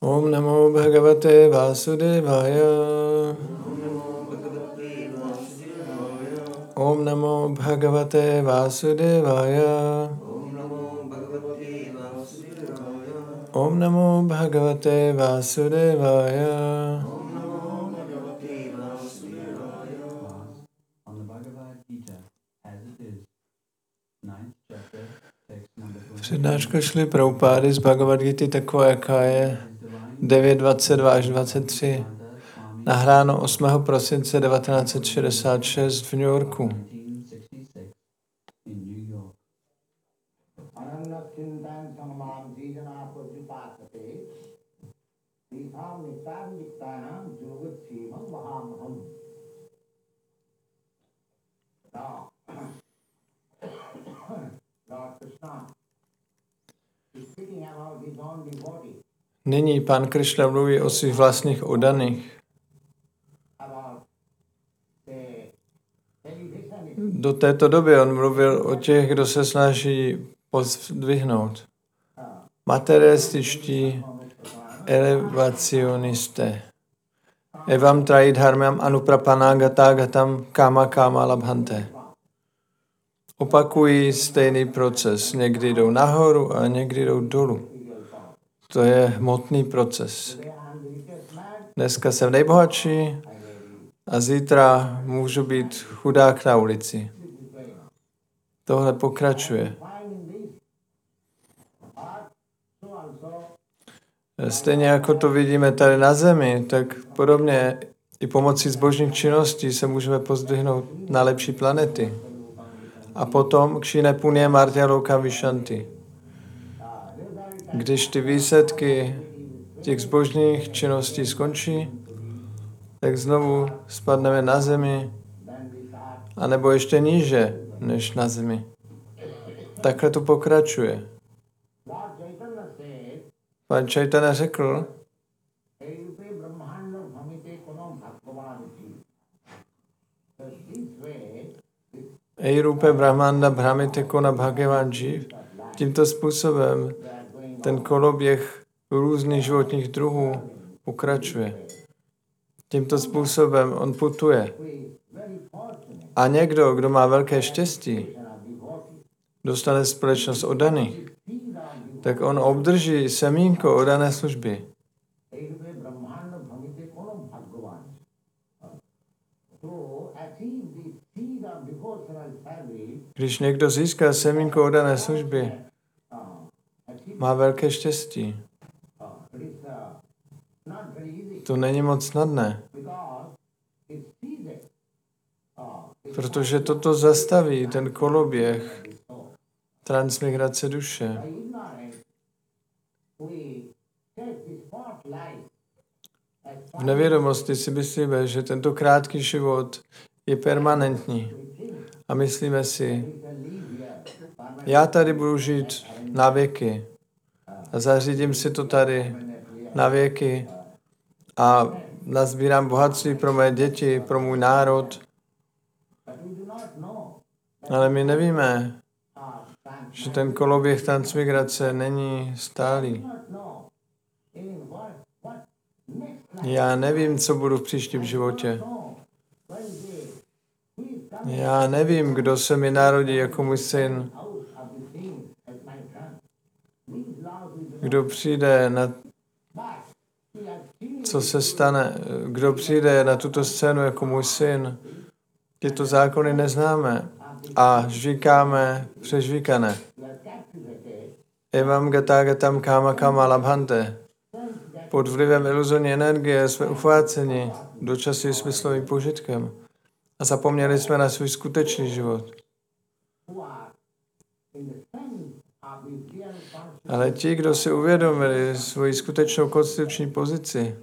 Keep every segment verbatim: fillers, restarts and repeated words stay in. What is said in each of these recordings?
Om namo bhagavate vasudevaya. Om namo bhagavate vasudevaya. Om namo bhagavate vasudevaya. Přednáška Šrily Prabhupády z Bhagavad Gity taková, jaká je devět dvacet dva až dvacet tři. Nahráno osmého prosince devatenáct set šedesát šest v New Yorku. Nyní Pán Krišna mluví o svých vlastních oddaných. Do této doby on mluvil o těch, kdo se snaží pozdvihnout. Materialističtí elevacionisté. Evam traji dharmam anuprapanagata gatam kama kama labhante. Opakují stejný proces. Někdy jdou nahoru a někdy jdou dolů. To je hmotný proces. Dneska jsem nejbohatší a zítra můžu být chudák na ulici. Tohle pokračuje. Stejně jako to vidíme tady na zemi, tak podobně i pomocí zbožných činností se můžeme pozdvihnout na lepší planety. A potom kšine puně martya loka vishanti. Když ty výsledky těch zbožných činností skončí, tak znovu spadneme na zemi, anebo ještě níže než na zemi. Takhle to pokračuje. Pan Chaitanya řekl, Ej rupe brahmanda bhramite kona bhagavan jiv. Tímto způsobem ten koloběh různých životních druhů pokračuje. Tímto způsobem on putuje. A někdo, kdo má velké štěstí, dostane společnost oddaných, tak on obdrží semínko oddané služby. Když někdo získá semínko oddané služby, má velké štěstí. To není moc snadné. Protože toto zastaví ten koloběh transmigrace duše. V nevědomosti si myslíme, že tento krátký život je permanentní. A myslíme si, já tady budu žít na věky. A zařídím si to tady na věky. A nazbírám bohatství pro mé děti, pro můj národ. Ale my nevíme, že ten koloběh transmigrace není stálý. Já nevím, co budu v příštím životě. Já nevím, kdo se mi narodí jako můj syn. Kdo přijde na... Co se stane? Kdo přijde na tuto scénu jako můj syn? Tyto zákony neznáme a žvíkáme přežvíkané. Evam gata gatam kama kama labhante. Pod vlivem iluzorní energie jsme uchváceni dočasným smyslovým požitkem a zapomněli jsme na svůj skutečný život. Ale ti, kdo si uvědomili svoji skutečnou konstituční pozici,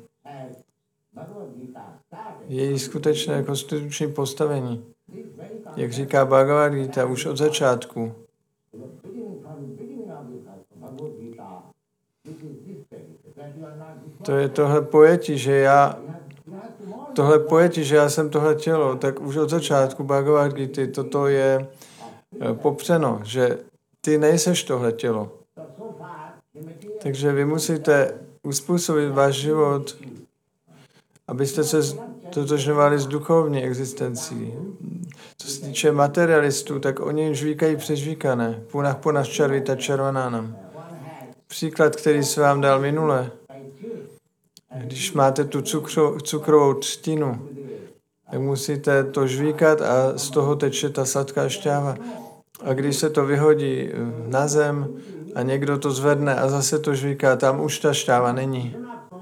její skutečné konstituční postavení, jak říká Bhagavad Gita už od začátku, to je tohle pojetí, že já tohle pojetí, že já jsem tohle tělo, tak už od začátku Bhagavad Gita toto je popřeno, že ty nejseš tohle tělo. Takže vy musíte uspůsobit váš život, abyste se totožňovali s duchovní existencí. Co se týče materialistů, tak oni žvíkají přežvíkané. Punach punach čarvita čarvanánam. Příklad, který se vám dal minule. Když máte tu cukro, cukrovou třtinu, tak musíte to žvíkat a z toho teče ta sladká šťáva. A když se to vyhodí na zem a někdo to zvedne a zase to žvíká, tam už ta šťáva není.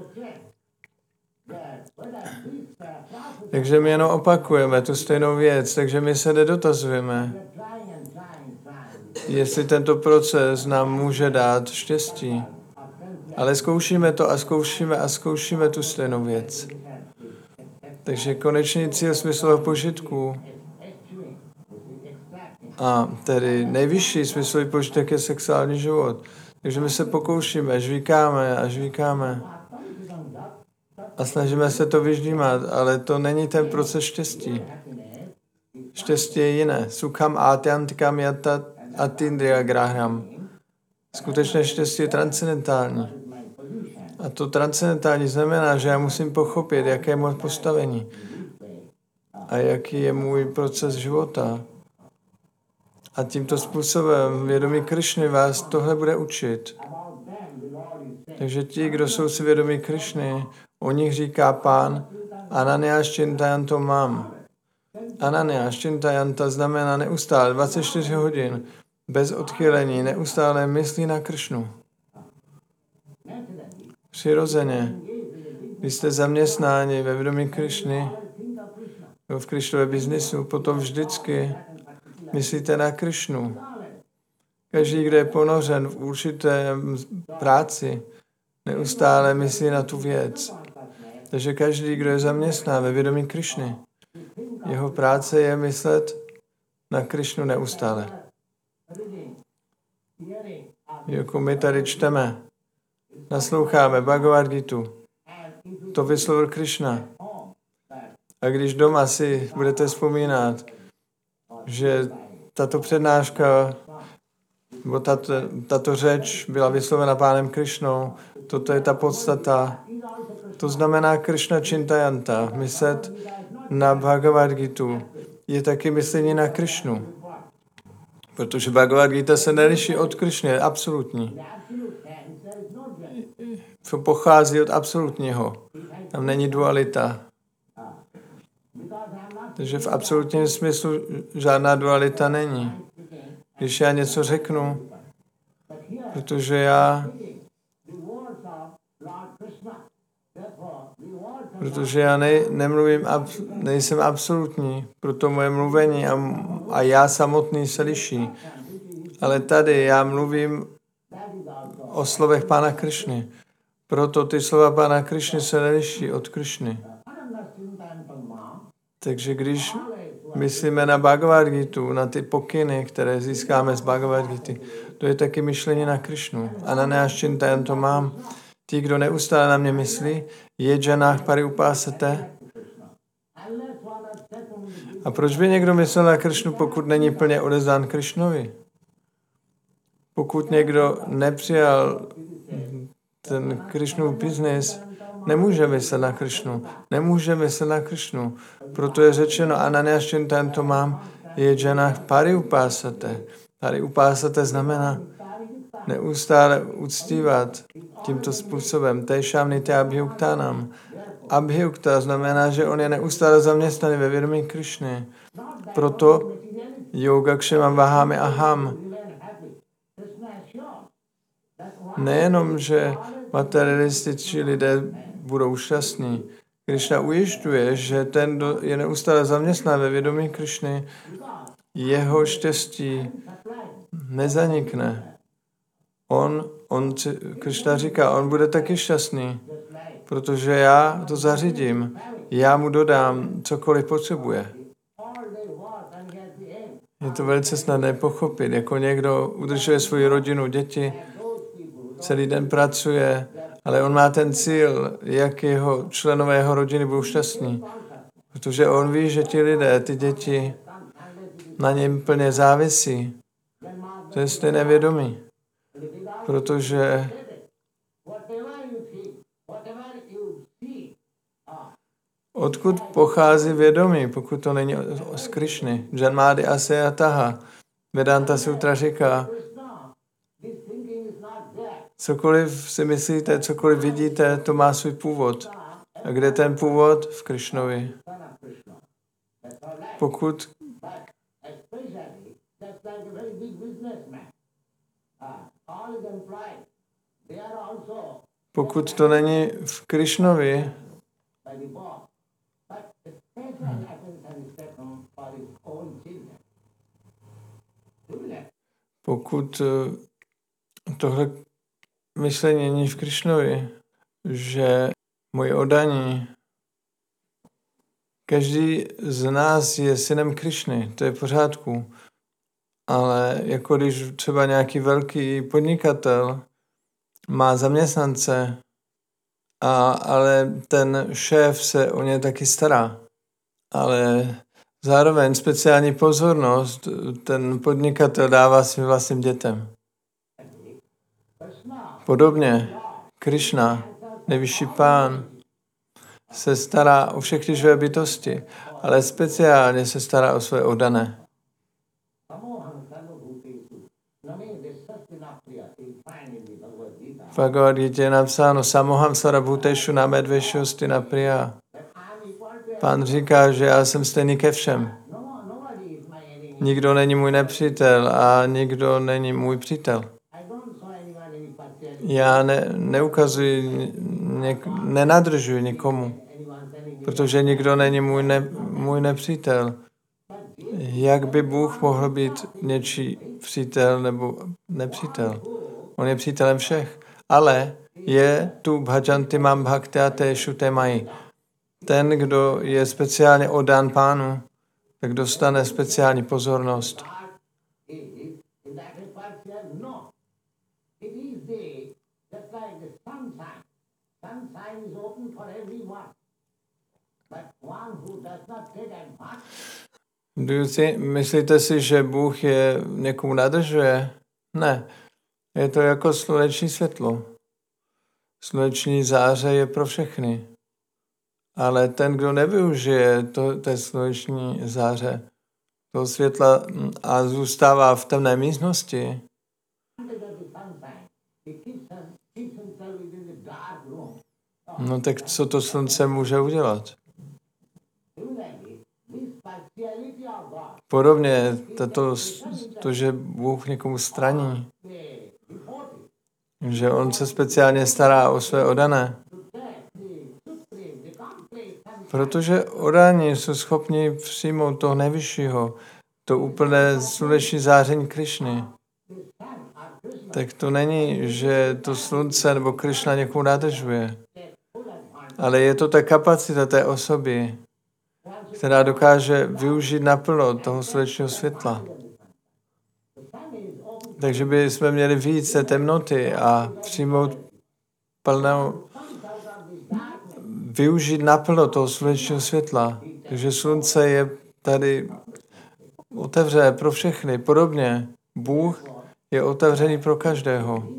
Takže my jenom opakujeme tu stejnou věc, takže my se nedotazujeme, jestli tento proces nám může dát štěstí. Ale zkoušíme to a zkoušíme a zkoušíme tu stejnou věc. Takže konečný cíl smyslového požitku a tedy nejvyšší smyslový požitek je sexuální život. Takže my se pokoušíme, žvíkáme a žvíkáme a snažíme se to vyždímat, ale to není ten proces štěstí. Štěstí je jiné. Sukham atyantikam yata atindriya graham. Skutečné štěstí je transcendentální. A to transcendentální znamená, že já musím pochopit, jaké je moje postavení a jaký je můj proces života. A tímto způsobem vědomí Krišny vás tohle bude učit. Takže ti, kdo jsou si vědomí Krišny, o nich říká Pán Ananiáš Čintajanto mám. Ananiáš Čintayanta znamená neustále dvacet čtyři hodin, bez odchylení, neustále myslí na Krišnu. Přirozeně, když jste zaměstnáni ve vědomí Krišny, v Krišnově biznisu, potom vždycky myslíte na Krišnu. Každý, kdo je ponořen v určité práci, neustále myslí na tu věc. Takže každý, kdo je zaměstnán ve vědomí Krišny, jeho práce je myslet na Krišnu neustále. Jako my tady čteme, nasloucháme Bhagavad Gitu. To vyslovil Krišna. A když doma si budete vzpomínat, že tato přednáška, nebo tato, tato řeč byla vyslovena Pánem Krišnou, toto je ta podstata. To znamená Krišna Čintayanta, myslet na Bhagavad Gitu. Je taky myslení na Krišnu. Protože Bhagavad Gita se neliší od Krišny, je absolutní. To pochází od absolutního. Tam není dualita. Takže v absolutním smyslu žádná dualita není. Když já něco řeknu, protože já protože já ne, nemluvím, ab, nejsem absolutní, proto moje mluvení a, a já samotný se liší. Ale tady já mluvím o slovech Pána Krišny. Proto ty slova Pána Krišny se neliší od Krišny. Takže když myslíme na Bhagavad Gitu, na ty pokyny, které získáme z Bhagavad Gity, to je taky myšlení na Krišnu. Ananiáš Čintajanto mám. Ti, kdo neustále na mě myslí, je džanách pari upásete. A proč by někdo myslel na Krišnu, pokud není plně odezdán Krišnovi? Pokud někdo nepřijal ten Krišnův biznis, nemůže myslet na Krišnu. Nemůže myslet na Krišnu. Proto je řečeno, Ananiáš Čintajanto mám, je džanách pari upásete. Pari upásete znamená neustále uctívat tímto způsobem. Téšám nitya abhyuktánam. Abhyukta znamená, že on je neustále zaměstnaný ve vědomí Krišny. Proto yogakshemam vahami aham. Nejenom, že materialističtí lidé budou šťastní. Krišna ujišťuje, že ten, kdo je neustále zaměstnaný ve vědomí Krišny, jeho štěstí nezanikne. On, on, Krišna říká, on bude taky šťastný, protože já to zařídím, já mu dodám cokoliv potřebuje. Je to velice snadné pochopit, jako někdo udržuje svou rodinu, děti, celý den pracuje, ale on má ten cíl, jak jeho členové jeho rodiny budou šťastní. Protože on ví, že ti lidé, ty děti, na něm plně závisí. To je stejné vědomí. Protože Odkud pochází vědomí, pokud to není z Krišny? Janmádi asayataha. Vedanta Sutra říká, cokoliv si myslíte, cokoliv vidíte, to má svůj původ. A kde je ten původ? V Krišnovi. Pokud pokud to není v Krišnovi, pokud tohle myšlení není v Krišnovi, že moje oddaní, každý z nás je synem Krišny, to je v pořádku, ale jako když třeba nějaký velký podnikatel má zaměstnance, a, ale ten šéf se o ně taky stará, ale zároveň speciální pozornost ten podnikatel dává svým vlastním dětem. Podobně Krišna, nejvyšší pán, se stará o všechny živé bytosti, ale speciálně se stará o své oddané. V Bhagavad Gita je napsáno Samoham sarabhuteshu namedveshu stina priya. Pán říká, že já jsem stejný ke všem. Nikdo není můj nepřítel a nikdo není můj přítel. Já ne, neukazuji, ne, nenadržuji nikomu, protože nikdo není můj, ne, můj nepřítel. Jak by Bůh mohl být něčí přítel nebo nepřítel? On je přítelem všech, ale je tu bhajanti mam bhaktya teshu te maji. Ten, kdo je speciálně oddán Pánu, tak dostane speciální pozornost. Myslíte si, že Bůh je někomu nadržuje? Ne. Je to jako sluneční světlo. Sluneční záře je pro všechny. Ale ten, kdo nevyužije to, té sluneční záře, toho světla a zůstává v temné místnosti, no tak co to slunce může udělat? Podobně tato, to, že Bůh někomu straní, že on se speciálně stará o své oddané. Protože oddaní jsou schopni přijmout toho nejvyššího, to úplné sluneční záření Krišny. Tak to není, že to slunce nebo Krišna někomu nadržuje. Ale je to ta kapacita té osoby, která dokáže využít naplno toho slunečního světla. Takže by jsme měli víc té temnoty a přijmout plnou, využít naplno toho slunečního světla. Takže slunce je tady otevřené pro všechny. Podobně Bůh je otevřený pro každého.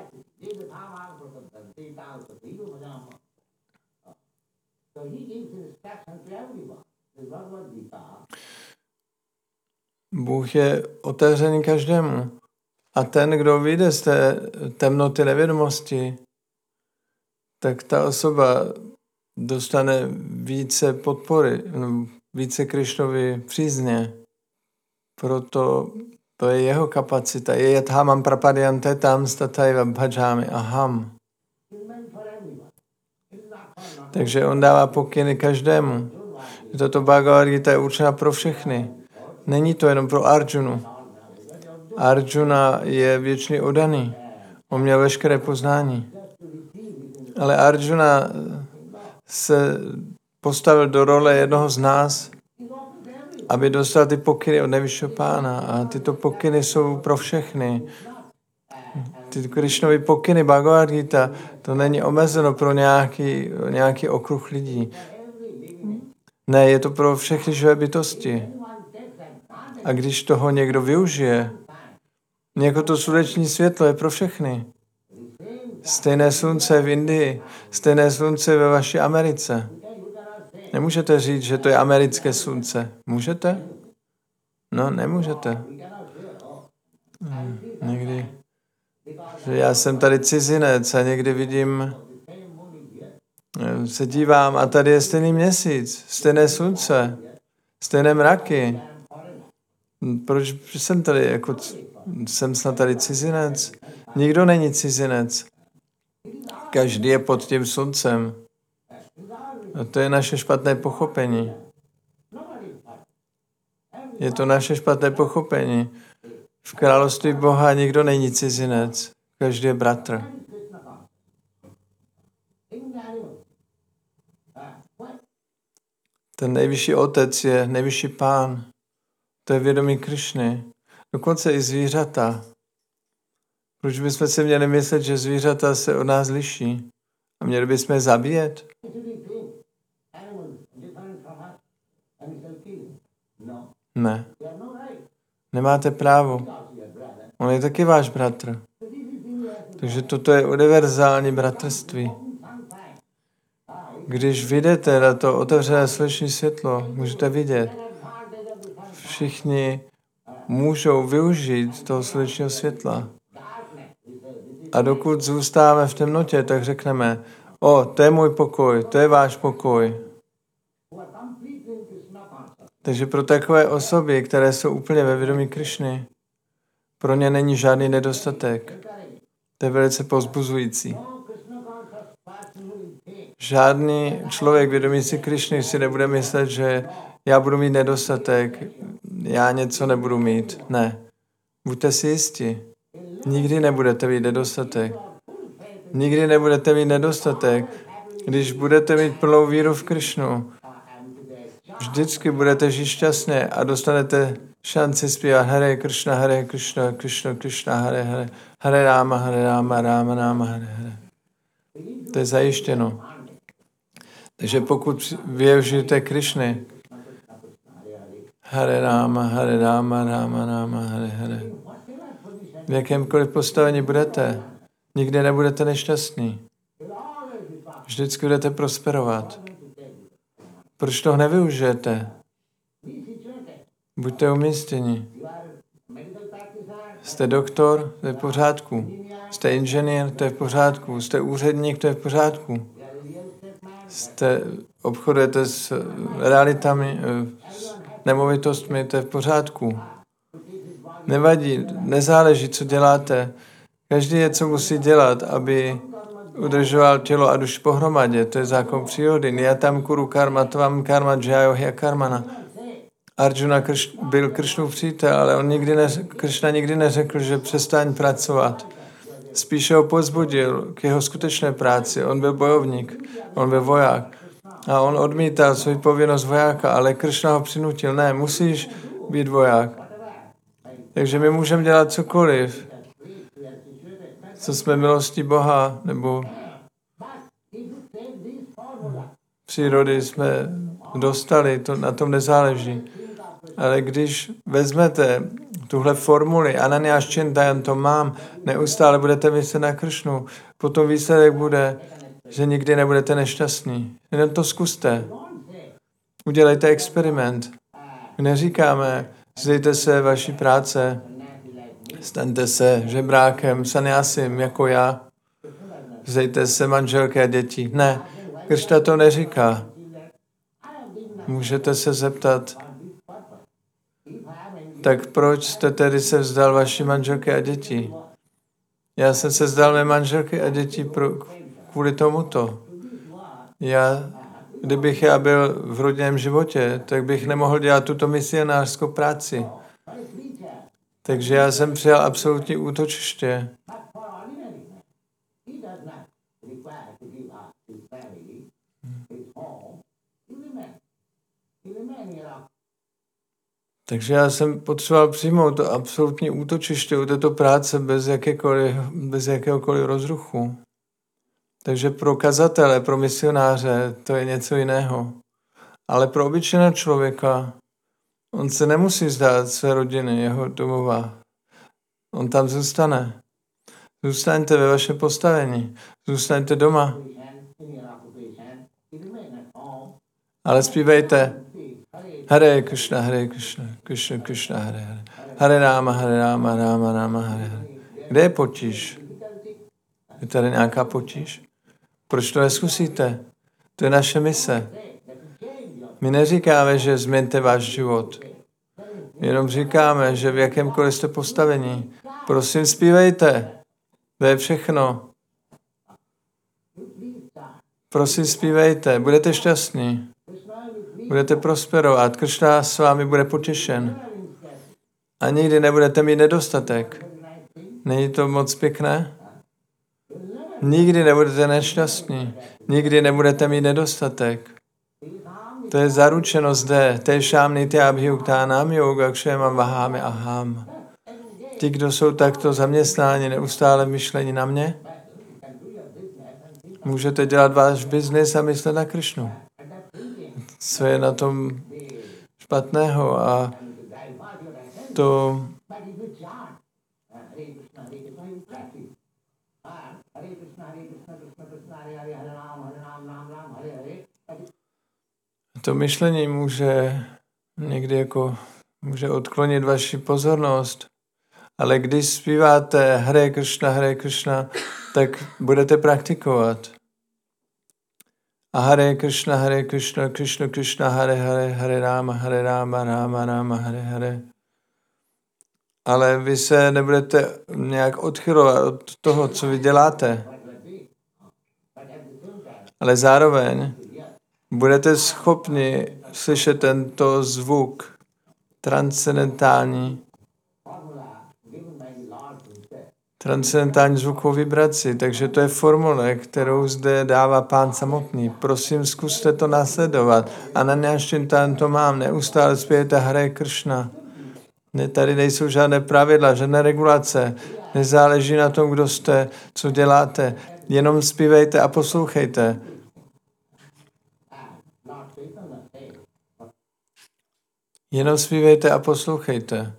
Bůh je otevřený každému. A ten, kdo vyjde z té temnoty nevědomosti, tak ta osoba dostane více podpory, více Krišnovy přízně. Proto to je jeho kapacita. Je yathamam prapadyante tam stataiva bhajami aham. Takže on dává pokyny každému. Toto Bhagavad Gita je určena pro všechny. Není to jenom pro Arjunu. Arjuna je věčný oddaný. On měl veškeré poznání. Ale Arjuna se postavil do role jednoho z nás, aby dostal ty pokyny od nejvyššího pána. A tyto pokyny jsou pro všechny. Ty Krišnovy pokyny Bhagavad Gita, to není omezeno pro nějaký, nějaký okruh lidí. Ne, je to pro všechny živé bytosti. A když toho někdo využije, jako to sluneční světlo je pro všechny. Stejné slunce v Indii, stejné slunce ve vaší Americe. Nemůžete říct, že to je americké slunce. Můžete? No, nemůžete. Hmm, někdy. Že já jsem tady cizinec a někdy vidím, se dívám a tady je stejný měsíc, stejné slunce, stejné mraky. Proč jsem tady, jako jsem snad tady cizinec? Nikdo není cizinec. Každý je pod tím sluncem. A to je naše špatné pochopení. Je to naše špatné pochopení. V království Boha nikdo není cizinec. Každý je bratr. Ten nejvyšší otec je nejvyšší pán. To je vědomí Krišny. Dokonce i zvířata. Proč bychom si měli myslet, že zvířata se od nás liší? A měli bychom je zabíjet? Ne. Nemáte právo. On je taky váš bratr. Takže toto je univerzální bratrství. Když vyjdete na to otevřené sluneční světlo, můžete vidět. Všichni můžou využít toho slunečního světla. A dokud zůstáváme v temnotě, tak řekneme, o, to je můj pokoj, to je váš pokoj. Takže pro takové osoby, které jsou úplně ve vědomí Krišny, pro ně není žádný nedostatek. To je velice povzbuzující. Žádný člověk vědomí si Krišny si nebude myslet, že já budu mít nedostatek, já něco nebudu mít. Ne. Buďte si jisti. Nikdy nebudete mít nedostatek. Nikdy nebudete mít nedostatek. Když budete mít plnou víru v Krišnu, vždycky budete žít šťastně a dostanete šanci zpívat Hare Krishna, Hare Krishna, Krishna Krishna, Hare Hare, Hare Rama, Hare Rama, Rama Rama, Hare Hare. To je zajištěno. Takže pokud využijete Krišny, Hare Rama, Hare Rama, Rama Rama, Hare Hare. V jakémkoliv postavení budete, nikdy nebudete nešťastní. Vždycky budete prosperovat. Proč toho nevyužijete? Buďte umístěni. Jste doktor, to je v pořádku. Jste inženýr, to je v pořádku. Jste úředník, to je v pořádku. Jste, obchodujete s realitami, s nemovitostmi, to je v pořádku. Nevadí, nezáleží, co děláte. Každý je, co musí dělat, aby udržoval tělo a duši pohromadě. To je zákon přírody. Niyatam kuru karma tvam karma jaya karmana. Arjuna Krš, byl Kršnův přítel, ale on nikdy ne, Kršna nikdy neřekl, že přestaň pracovat. Spíše ho pozbudil k jeho skutečné práci. On byl bojovník, on byl voják. A on odmítal svou povinnost vojáka, ale Kršna ho přinutil. Ne, musíš být voják. Takže my můžeme dělat cokoliv, co jsme milostí Boha, nebo přírody jsme dostali, to na tom nezáleží. Ale když vezmete tuhle formuli, Ananiáš Čintajan, to mám, neustále budete myslet na Kršnu, potom výsledek bude, že nikdy nebudete nešťastní. Jenom to zkuste. Udělejte experiment. Neříkáme, vzdejte se vaší práce, staňte se žebrákem, sanyásim, jako já, vzdejte se manželky a děti. Ne, Kršna to neříká. Můžete se zeptat, tak proč jste tedy se vzdal vaší manželky a děti? Já jsem se vzdal mé manželky a děti pro, kvůli tomuto. Já, kdybych já byl v rodinném životě, tak bych nemohl dělat tuto misionářskou práci. Takže já jsem přijal absolutní útočiště. Takže já jsem potřeboval přijmout to absolutní útočiště u této práce bez, jakékoliv, bez jakéhokoliv rozruchu. Takže pro kazatele, pro misionáře to je něco jiného. Ale pro obyčejného člověka on se nemusí vzdát své rodiny, jeho domova. On tam zůstane. Zůstaňte ve vašem postavení. Zůstaňte doma. Ale zpívejte Hare Krishna, Hare Krishna, Krishna Krishna, Hare Hare. Hare Rama, Hare Rama, Rama Rama, Hare Hare. Kde je potíž? Je tady nějaká potíž? Proč to neskusíte? To je naše mise. My neříkáme, že změňte váš život. Jenom říkáme, že v jakémkoliv jste postavení. Prosím, zpívejte. To je všechno. Prosím, zpívejte. Budete šťastní. Budete prosperovat. Kršna s vámi bude potěšen. A nikdy nebudete mít nedostatek. Není to moc pěkné? Nikdy nebudete nešťastní. Nikdy nebudete mít nedostatek. To je zaručeno zde. Tešám nitya abhyuktánam yoga kšemam vahámi aham. Ti, kdo jsou takto zaměstnáni neustále v myšlení na mě, můžete dělat váš biznis a myslet na Krišnu. Co je na tom špatného? A to to myšlení může někdy jako může odklonit vaši pozornost, ale když zpíváte Hare Krishna, Hare Krishna, tak budete praktikovat. A Hare Krishna, Hare Krishna, Krishna Krishna, Hare Hare, Hare Rama, Hare Rama, Rama Rama, Hare Hare. Ale vy se nebudete nějak odchylovat od toho, co vy děláte. Ale zároveň budete schopni slyšet tento zvuk transcendentální, transcendentální zvukovou vibraci. Takže to je formule, kterou zde dává Pán samotný. Prosím, zkuste to následovat. A na nějakým tam to mám. Neustále zpějete Hare Krishna. Ne, tady nejsou žádné pravidla, žádné regulace. Nezáleží na tom, kdo jste, co děláte. Jenom zpívejte a poslouchejte. Jenom zpívejte a poslouchejte.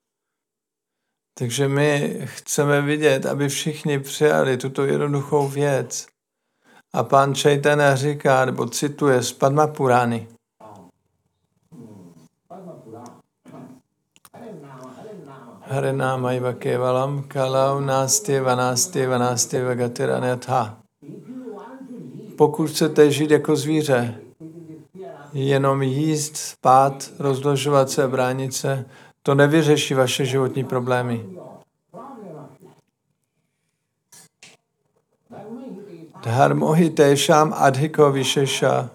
Takže my chceme vidět, aby všichni přijali tuto jednoduchou věc. A pán Chaitanya říká, nebo cituje z Padma Purány. Hare náma iva kevalam kalau násteva násteva násteva gatiranatha. Pokud chcete žít jako zvíře, jenom jíst, spát, rozložovat se a bránit se, to nevyřeší vaše životní problémy. Dharmohi tešam adhiko vyšeša.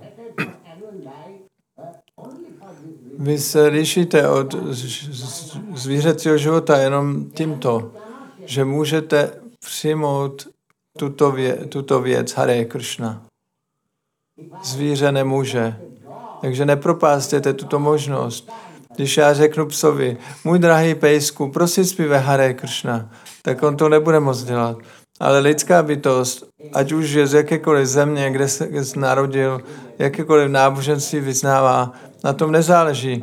Vy se lišíte od zvířecího života jenom tímto, že můžete přijmout tuto, vě, tuto věc Hare Krishna. Zvíře nemůže. Takže nepropástěte tuto možnost. Když já řeknu psovi, můj drahý pejsku, prosím zpívej Hare Krishna, tak on to nebude moc dělat. Ale lidská bytost, ať už je z jakékoliv země, kde se, kde se narodil, jakékoliv náboženství vyznává, na tom nezáleží.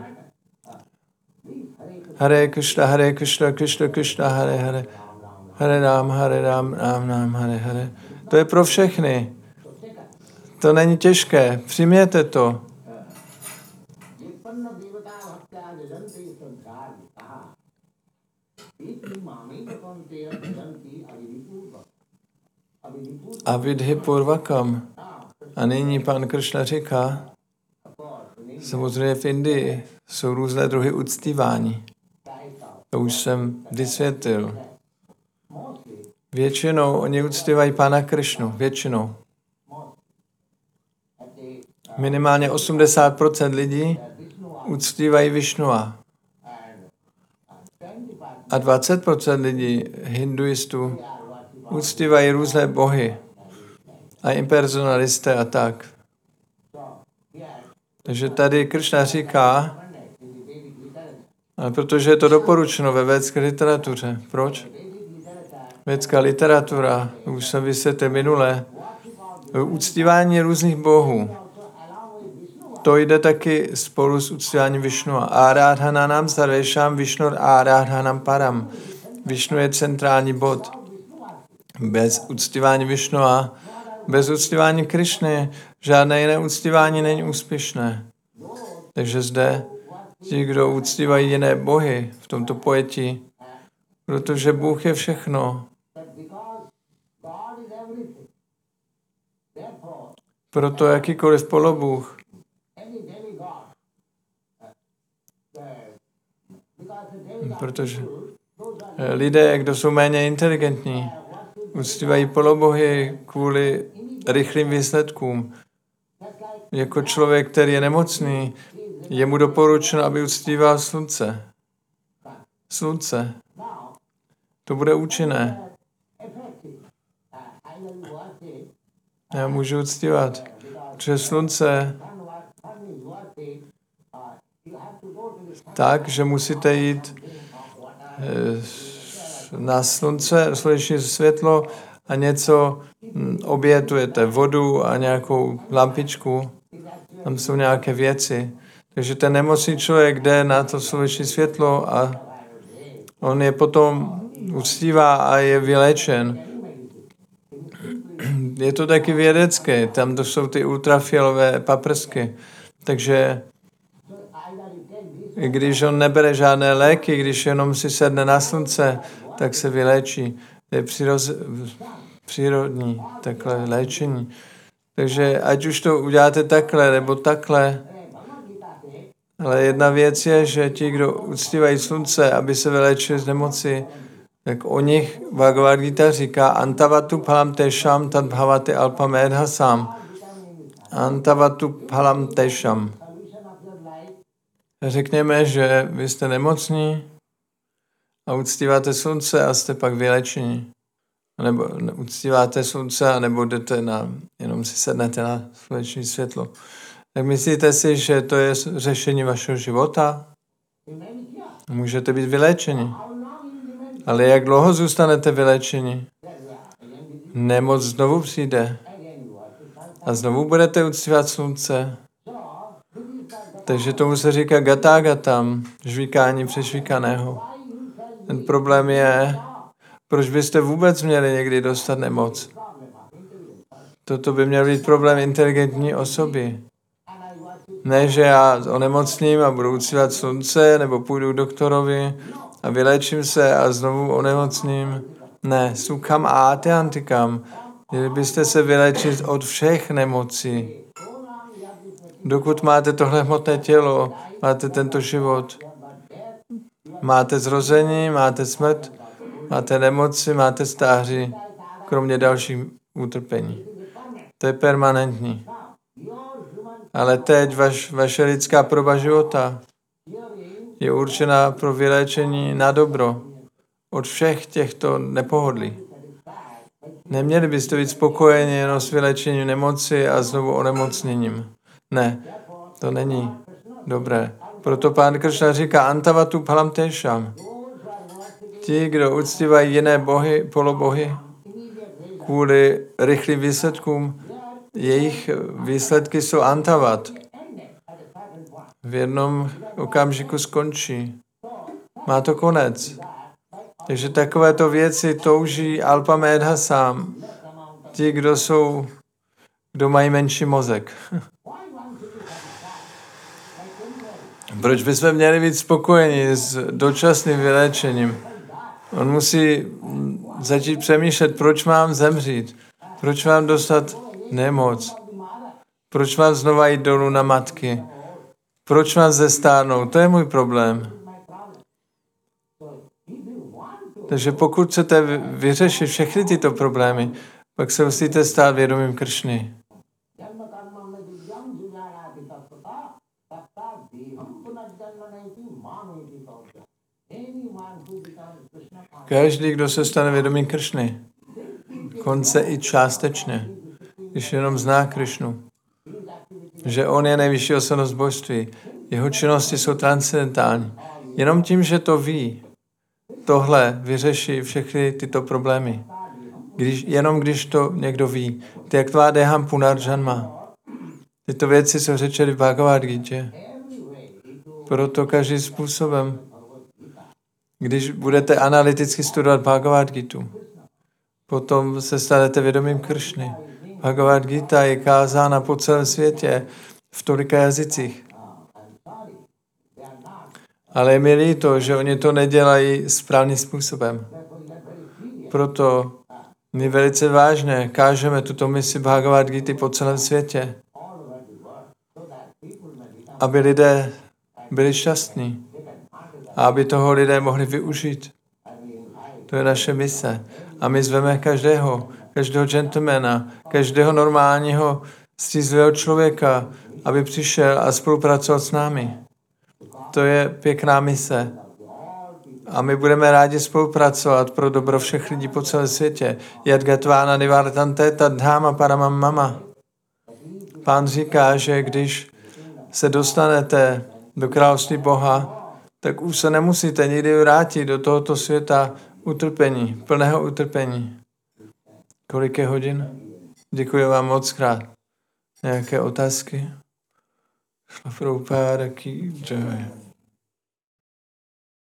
Hare Krishna, Hare Krishna, Krishna Krishna, Hare Hare, Hare Ram, Hare Ram, Ram Ram, Hare Hare. To je pro všechny. To není těžké. Přijměte to. Avidhi purvakam. A nyní pan Krishna říká, samozřejmě v Indii jsou různé druhy uctívání. To už jsem vysvětlil. Většinou oni uctívají Pána Krišnu. Většinou. Minimálně osmdesát procent lidí uctívají Višnua. A dvacet procent lidí, hinduistů, uctívají různé bohy a impersonalisté a tak. Takže tady Krishna říká, ale protože je to doporučeno ve védské literatuře. Proč? Védská literatura, už jsem vysvětlil minule, uctívání různých bohů. To jde taky spolu s uctíváním Višnua. Árádhananam sarvešam Vishnur árádhanam param. Višnu je centrální bod. Bez uctívání Višnua, bez uctívání Krišny, žádné jiné uctívání není úspěšné. Takže zde ti, kdo uctívají jiné bohy v tomto pojetí, protože Bůh je všechno. Proto jakýkoliv polobůh, protože lidé, kdo jsou méně inteligentní, uctívají polobohy kvůli rychlým výsledkům. Jako člověk, který je nemocný, je mu doporučeno, aby uctíval slunce. Slunce. To bude účinné. Já můžu uctívat, protože slunce tak, že musíte jít na slunce, sluneční světlo a něco obětujete, vodu a nějakou lampičku. Tam jsou nějaké věci. Takže ten nemocný člověk jde na to sluneční světlo a on je potom uctívá a je vyléčen. Je to taky vědecké, tam to jsou ty ultrafialové paprsky. Takže když on nebere žádné léky, když jenom si sedne na slunce, tak se vyléčí. To je přiroz, přírodní takhle léčení. Takže ať už to uděláte takhle nebo takhle, ale jedna věc je, že ti, kdo uctívají slunce, aby se vyléčili z nemoci, tak o nich Bhagavad Gita říká Antavatu phalam tešam tad bhavati alpa medhasam. Antavatu phalam tešam. Řekněme, že vy jste nemocní a uctíváte slunce a jste pak vylečení. Nebo uctíváte slunce a nebo jdete na, jenom si sednete na sluneční světlo. Tak myslíte si, že to je řešení vašeho života? Můžete být vyléčeni. Ale jak dlouho zůstanete vyléčeni? Nemoc znovu přijde. A znovu budete uctívat slunce. Takže tomu se říká gatágatam, žvíkání přešvíkaného. Ten problém je, proč byste vůbec měli někdy dostat nemoc? Toto by měl být problém inteligentní osoby. Ne, že já onemocním a budu uctívat slunce, nebo půjdu k doktorovi a vylečím se a znovu onemocním. Ne, sukham a atyantikam. Měli byste se vylečit od všech nemocí. Dokud máte tohle hmotné tělo, máte tento život, máte zrození, máte smrt, máte nemoci, máte stáří, kromě dalších utrpení. To je permanentní. Ale teď vaš, vaše lidská proba života je určená pro vyléčení na dobro od všech těchto nepohodlí. Neměli byste být spokojeni jenom s vyléčením nemoci a znovu onemocněním. Ne, to není dobré. Proto Pán Kršna říká Antavatu phalam tešam. Ti, kdo uctívají jiné bohy, polobohy, kvůli rychlým výsledkům, jejich výsledky jsou antavat. V jednom okamžiku skončí. Má to konec. Takže takovéto věci touží alpa medhasam. Ti, kdo jsou, kdo mají menší mozek. Proč bychom měli být spokojeni s dočasným vyléčením? On musí začít přemýšlet, proč mám zemřít, proč mám dostat nemoc, proč mám znova jít dolů na matky, proč mám zestárnout, to je můj problém. Takže pokud chcete vyřešit všechny tyto problémy, pak se musíte stát vědomým Kršny. Každý, kdo se stane vědomým Kršny, konce i částečně, když jenom zná Kršnu, že on je nejvyšší osobnost božství, jeho činnosti jsou transcendentální. Jenom tím, že to ví, tohle vyřeší všechny tyto problémy. Když, jenom když to někdo ví. Tyaktva deham punarjanma. Tyto věci jsou řečeny v Bhagavad Gita. Proto každým způsobem, když budete analyticky studovat Bhagavad Gitu, potom se stanete vědomím Kršny. Bhagavad Gita je kázána po celém světě v tolika jazycích. Ale je mi líto, že oni to nedělají správným způsobem. Proto my velice vážně kážeme tuto misi Bhagavad Gita po celém světě, aby lidé byli šťastní a aby toho lidé mohli využít. To je naše mise. A my zveme každého, každého gentlemana, každého normálního, střízlivého člověka, aby přišel a spolupracoval s námi. To je pěkná mise. A my budeme rádi spolupracovat pro dobro všech lidí po celém světě. Yadgatvána nivartante tadháma paramam mama. Pán říká, že když se dostanete do království Boha, tak už se nemusíte nikdy vrátit do tohoto světa utrpení, plného utrpení. Kolik je hodin? Děkuji vám moc krát. Nějaké otázky? Prabhupáda ki jai.